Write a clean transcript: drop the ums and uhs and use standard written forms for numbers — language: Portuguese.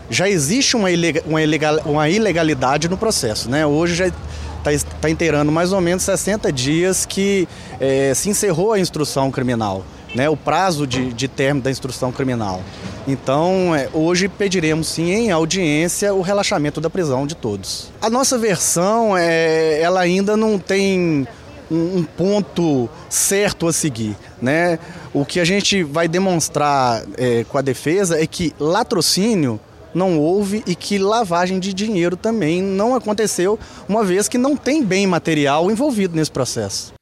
já existe uma ilegalidade no processo, né? Hoje já está inteirando mais ou menos 60 dias que se encerrou a instrução criminal, né? O prazo de término da instrução criminal. Então, hoje pediremos sim em audiência o relaxamento da prisão de todos. A nossa versão, ela ainda não tem um ponto certo a seguir, né? O que a gente vai demonstrar com a defesa é que latrocínio não houve e que lavagem de dinheiro também não aconteceu, uma vez que não tem bem material envolvido nesse processo.